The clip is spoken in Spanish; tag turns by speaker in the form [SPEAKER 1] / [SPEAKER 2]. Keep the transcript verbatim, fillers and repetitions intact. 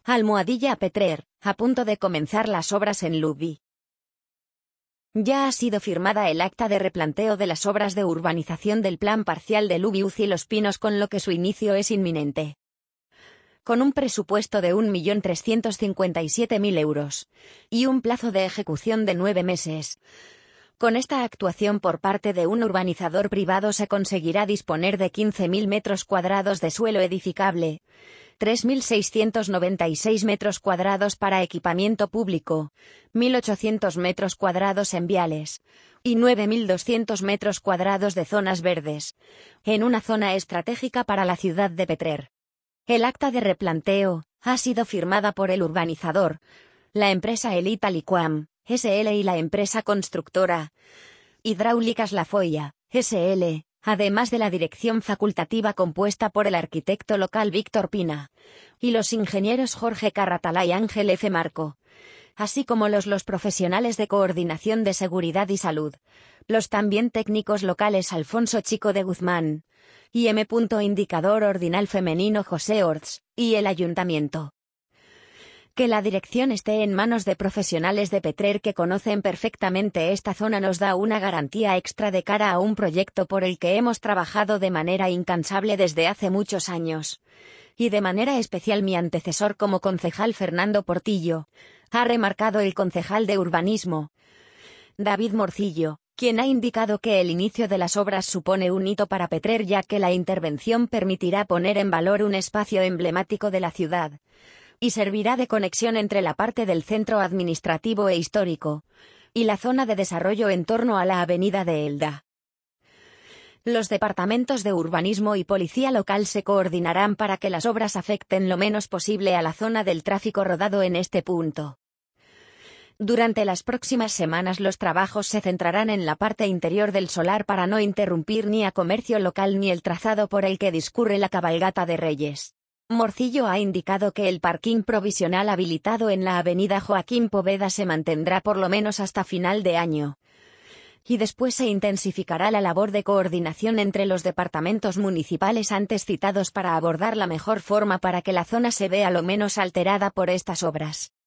[SPEAKER 1] Almohadilla Petrer, a punto de comenzar las obras en Lubi. Ya ha sido firmada el acta de replanteo de las obras de urbanización del Plan Parcial de Lubi-Uci Los Pinos, con lo que su inicio es inminente. Con un presupuesto de un millón trescientos cincuenta y siete mil euros y un plazo de ejecución de nueve meses. Con esta actuación por parte de un urbanizador privado se conseguirá disponer de quince mil metros cuadrados de suelo edificable, tres mil seiscientos noventa y seis metros cuadrados para equipamiento público, mil ochocientos metros cuadrados en viales y nueve mil doscientos metros cuadrados de zonas verdes, en una zona estratégica para la ciudad de Petrer. El acta de replanteo ha sido firmada por el urbanizador, la empresa Elita Liquam, S L y la empresa constructora Hidráulicas La Folla, S L, además de la dirección facultativa compuesta por el arquitecto local Víctor Pina y los ingenieros Jorge Carratalá y Ángel F. Marco, así como los, los profesionales de coordinación de seguridad y salud, los también técnicos locales Alfonso Chico de Guzmán y M. Indicador Ordinal Femenino José Orts, y el ayuntamiento. Que la dirección esté en manos de profesionales de Petrer que conocen perfectamente esta zona nos da una garantía extra de cara a un proyecto por el que hemos trabajado de manera incansable desde hace muchos años. Y de manera especial mi antecesor como concejal Fernando Portillo, ha remarcado el concejal de urbanismo, David Morcillo, quien ha indicado que el inicio de las obras supone un hito para Petrer, ya que la intervención permitirá poner en valor un espacio emblemático de la ciudad y servirá de conexión entre la parte del centro administrativo e histórico y la zona de desarrollo en torno a la avenida de Elda. Los departamentos de urbanismo y policía local se coordinarán para que las obras afecten lo menos posible a la zona del tráfico rodado en este punto. Durante las próximas semanas los trabajos se centrarán en la parte interior del solar para no interrumpir ni a comercio local ni el trazado por el que discurre la cabalgata de Reyes. Morcillo ha indicado que el parking provisional habilitado en la avenida Joaquín Poveda se mantendrá por lo menos hasta final de año. Y después se intensificará la labor de coordinación entre los departamentos municipales antes citados para abordar la mejor forma para que la zona se vea lo menos alterada por estas obras.